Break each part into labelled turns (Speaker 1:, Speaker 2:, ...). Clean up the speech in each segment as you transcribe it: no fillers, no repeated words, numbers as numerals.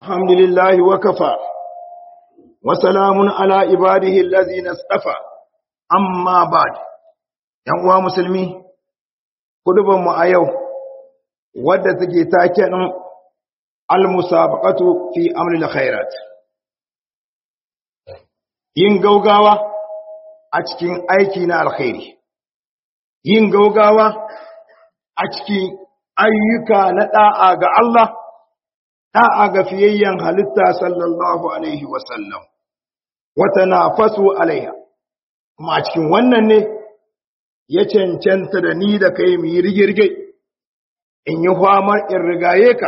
Speaker 1: الحمد لله وكفى وسلام على عباده الذين اصطفى أما بعد ‘yan uwa musulmi kudubanmu a yau wadda take taken al-musabaqatu fi amril khairat yin gaugawa a cikin aiki na alkhairi yin gaugawa a cikin ayyuka na da'a ga Allah da'a ga fiyayyen halitta sallallahu alaihi wasallam wata nafasu alaiha kuma a cikin wannan ne ya cancanta da ni da kai mu yi rigirge in yi famar in rigaye ka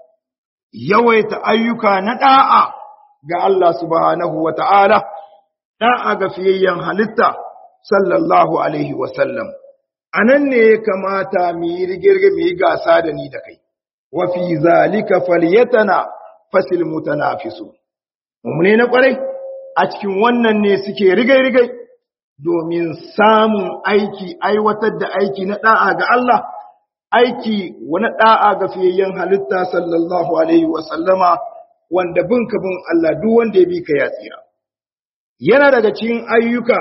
Speaker 1: yawaita ayyuka na da'a ga Allah subhanahu wa ta'ala da'a ga fiyayyen halitta sallallahu alaihi wasallam a nan ne ya kamata mu yi rigirge mu yi gasa da ni da kai wa fi zalika falyatana fasil mutanafisu mummune na kwarai a cikin wannan ne suke rigai-rigai domin samun aiki aiwatar da aiki na da'a ga Allah aiki wani da'a ga fiyayyen halitta sallallahu alaihi wasallama wanda bin Allah duk wanda ya bi ka ya tsira yana daga cikin ayyuka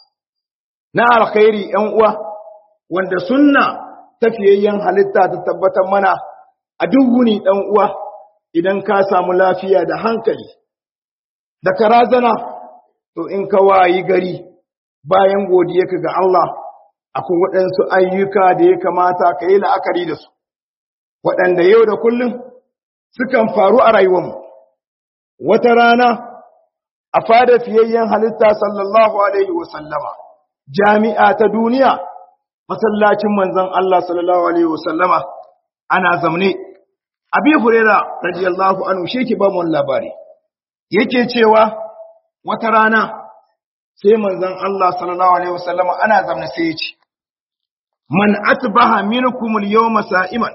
Speaker 1: na alkhairi ƴan uwa wanda sunna ta fiyayyen halitta ta tabbatar mana a duk wuni ɗan uwa idan ka samu lafiya da hankali da karazana to in ka wayi gari bayan godiyarka ga Allah akwai waɗansu ayyuka da ya kamata ka yi la'akari da su waɗanda yau da kullum sukan faru a rayuwarmu wata rana a fada fiyayyen halitta sallallahu alaihi wasallama jami'a ta duniya masallacin manzon Allah sallallahu alaihi wasallama ana zamne abi huraira radiyallahu anhu shi ke ba mu labari yake cewa wata rana sai manzon Allah sallallahu alaihi wasallam ana zamne sai ya ce man atbaha minkum al-yawma sa'iman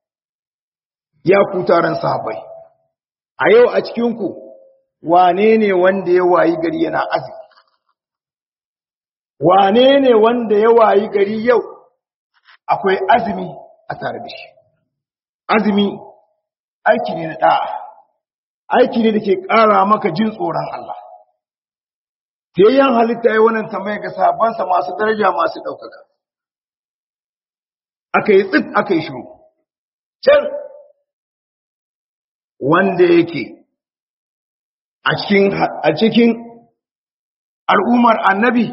Speaker 1: ya ku taron sahabbai a yau a cikin ku wane ne wanda ya wayi gari yana azumi wane ne wanda ya wayi gari yau akwai azumi a tare da shi azumi aiki ne na da'a aiki ne da ke ƙara maka jin tsoron Allah tayyan halitta ya wannan tambaya ga sahabbansa masu daraja masu ɗaukaka aka yi tsit aka yi shiru can wanda yake a cikin al'ummar annabi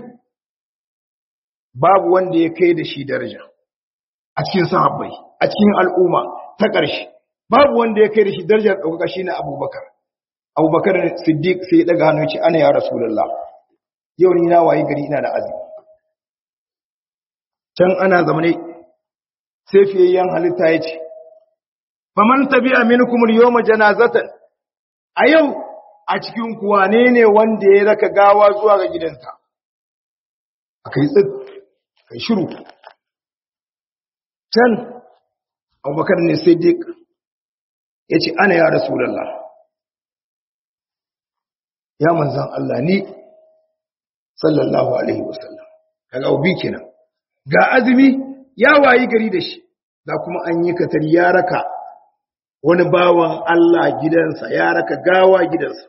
Speaker 1: babu wanda ya kai da shi daraja a cikin sahabbai a cikin al'umma ta ƙarshe babu wanda ya kai da shi darajar ɗaukaka shi ne abubakar siddiq sai ya ɗaga hannu ce ana ya rasulullah yau ni na waye gari ina da azumi can ana zamane sai fiyayyen halitta ya ce faman tabi'a minkum al-yawma janazatan a yau a cikin ku wane ne wanda ya raka gawa zuwa ga gidansa akai tsid kai shiru can abubakar ne siddiq ya ce ana ya rasulallah ya manzan Allah ni sallallahu alaihi wasallam kaga ubi kenan ga azumi ya wayi gari da shi da kuma an yi katar ya raka wani bawan Allah gidansa ya raka gawa gidansa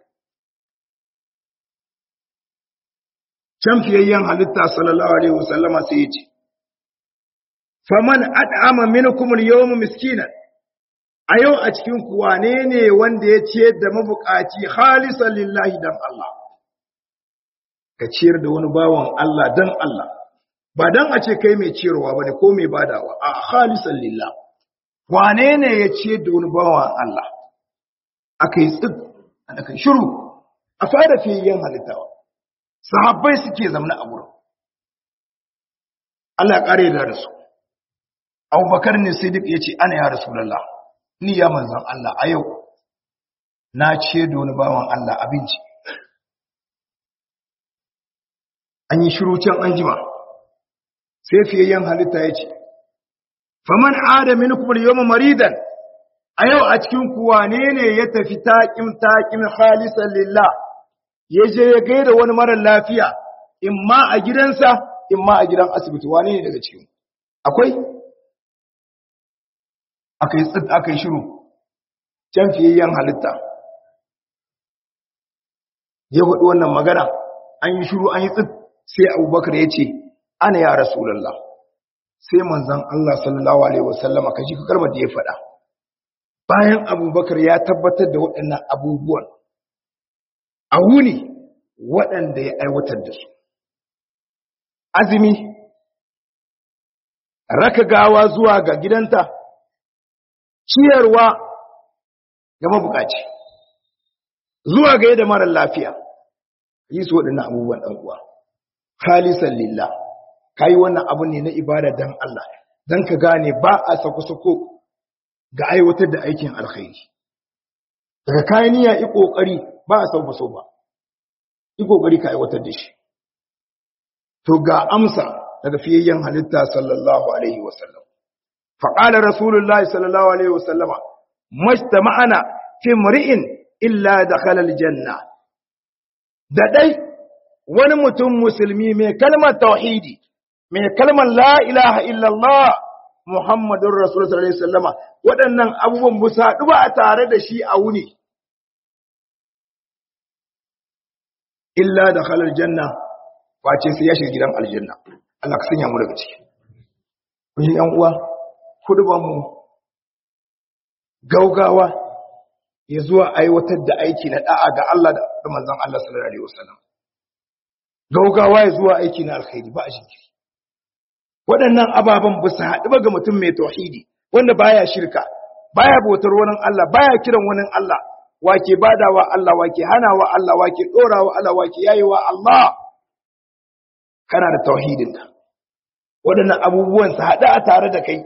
Speaker 1: can fiyayyen halitta sallallahu alaihi wasallama sai ya ce faman at'ama minkum al-yawma miskinan a yau a cikin kuwa ne wanda ya ciyar da mabukaci khalisan lillahi dan Allah ka ciyar da wani bawan Allah dan Allah ba dan a ce kai mai ciyarwa bane ko mai badawa a khalisan lillah wane ne ya ciyar da wani bawan Allah akai tsid akai shiru a fara fiyen halittawa sahabbai suke zamna a gurin Allah ya kare da su Abubakar ne Siddiq yace ana ya Rasulullah ni ya manzan Allah a yau na ce da wani bawan Allah abinci an yi shiru can an jima sai fiyayyen halitta ya ce faman adamin kuma yawon maridan a yau a cikin kuwa ne ya tafi taƙin khalisan lillah ya je ya gaida wani marar lafiya in ma a gidansa in ma a gidan asibiti wane ne daga cikin akwai aka yi shiru can fiyayyen halitta ya faɗi wannan magana an yi shiru an yi tsit sai Abubakar ya ce ana ya Rasulullah sai manzon Allah sallallahu alaihi wasallama kaji kalmar da ya faɗa bayan Abubakar ya tabbatar da waɗannan abubuwan a wuni waɗanda ya aiwatar da su azumi raka gawa zuwa ga gidanta ciyarwa ga mabukaci zuwa ga yadda mara lafiya yi su waɗannan abubuwan ɗan uwa khalisan lillah kai wannan abu ne na ibada dan Allah dan ka gane ba a sako-sako ga aiwatar da aikin alkhairi daga kayan niyya yi kokari ba a sauba so ba yi kokari ka aiwatar da shi to ga amsa daga fiyayyen halitta sallallahu alaihi wasallam faqala rasulullahi sallallahu alaihi wasallama mastama'ana fi mri'in illa dakhala aljanna da dai wani mutum musulmi mai kalmar tauhidi mai kalmar la ilaha illallah muhammadur rasulullah sallallahu alaihi wasallama waɗannan abubuwan busa duba a tare da shi a wuni illa dakhala aljanna wace sai ya shiga gidan aljanna Allah ka sanya mu daga ciki kun yan uwa kuduban mu gaugawa ya zuwa aiwatar da aiki na da'a ga Allah da manzon Allah sallallahu alaihi wasallam gaugawa ya zuwa aiki na alkhairi ba a jinkiri waɗannan ababan ba su haɗu ba ga mutum mai tauhidi wanda baya shirka baya bautar wani Allah baya kiran wani Allah wake badawa Allah wake hanawa Allah wake dorawa Allah wake yayiwa Allah kana da tauhidinka waɗannan abubuwan su haɗu a tare da kai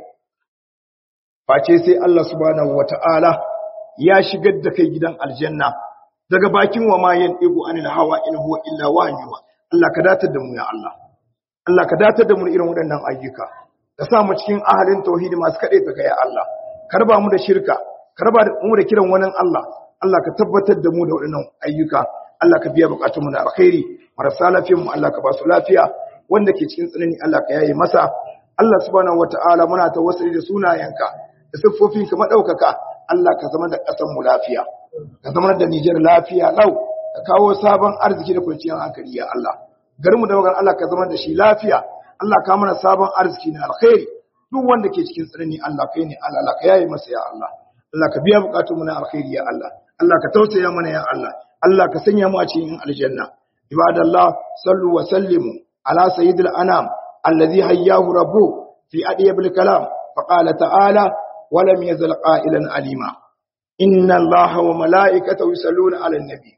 Speaker 1: face sai Allah subhanahu wata'ala ya shigar da kai gidan aljanna daga bakin wa ma yandigu anil hawa in huwa illa wahyuha Allah ka datar da mu ya Allah Allah ka datar da mu irin waɗannan ayyuka ka sa mu cikin ahalin tauhidi masu kaɗai ta kai Allah karba mu da shirka karba mu da kiran wani Allah Allah ka tabbatar da mu da waɗannan ayyuka Allah ka biya bukatun mu na alkhairi marasa lafiyar mu Allah ka ba su lafiya wanda ke cikin tsanani Allah ka yaye masa Allah subhanahu wataala muna tawassuli da sunayenka da siffofinka madaukaka Allah ka zama da ƙasar mu lafiya ka zama da Niger lafiya lau ka kawo sabon arziki da kwanciyar hankali ya Allah garinmu da magan Allah ka zama da shi lafiya Allah ka mana sabon arziki na alkhairi duk wanda ke cikin tsanani Allah kai ne Allah ka yaye masa ya Allah Allah ka biya bukatun mu na alkhairi ya Allah Allah ka tausaya mana ya Allah Allah ka sanya mu a cikin aljanna ibadallah sallu wa sallimu ala sayyidil anam alladhi hayyahu rabbu fi adiyabil kalam faqala ta'ala wa lam yazal qailan alima inna allaha wa malaikatahu yusalluna ala nabi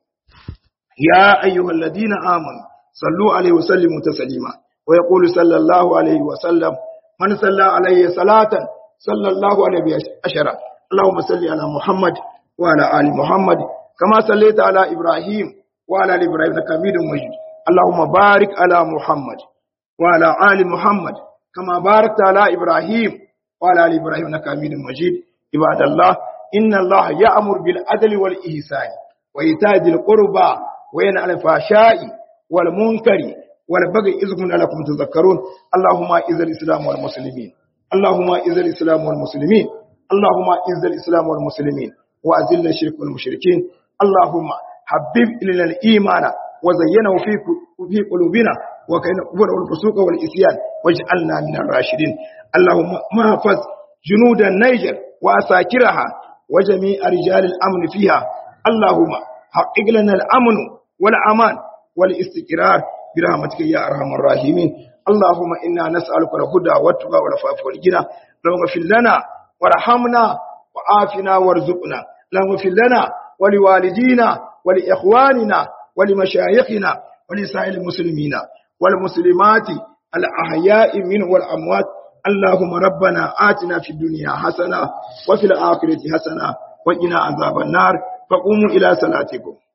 Speaker 1: ya ayyuhalladhina amanu sallu alaihi wa sallimu taslima wa yaqulu sallallahu alaihi wa sallam man salla alaihi salatan sallallahu alaihi ashara allahumma salli ala muhammad wa ala ali muhammad kama sallaita ala ibrahim wa ala ali ibrahim innaka hamidum majid allahumma barik ala muhammad wa ala ali muhammad kama barakta ala ibrahim wa ala ali ibrahim innaka hamidum majid ibadallah inna allaha ya'muru bil adli wal ihsani wa ita'i dhil qurba wa yanha 'anil fahsha'i والمنكر والبغي إذكم لكم تذكرون اللهم إذ الإسلام والمسلمين اللهم إذ الإسلام والمسلمين اللهم إذ الإسلام والمسلمين وأذل الشرك والمشركين اللهم حبب إلينا الإيمان وزينه في قلوبنا وكأن الكفر والفسوق والإسيان واجعلنا من الراشدين اللهم محفظ جنود النيجر وأساكرها وجميع رجال الأمن فيها اللهم حقق لنا الأمن والأمان والاستقرار برحمتك يا ارحم الراحمين اللهم انا نسالك الهدى والتقى والعفاف والغنى اللهم اغفر لنا وارحمنا وعافنا وارزقنا اللهم اغفر لنا ولوالدينا ولاخواننا ولمشايخنا ولسائر المسلمين والمسلمات الاحياء منهم والاموات اللهم ربنا آتنا في الدنيا حسنه وفي الاخره حسنه وقنا عذاب النار فقوموا الى صلاتكم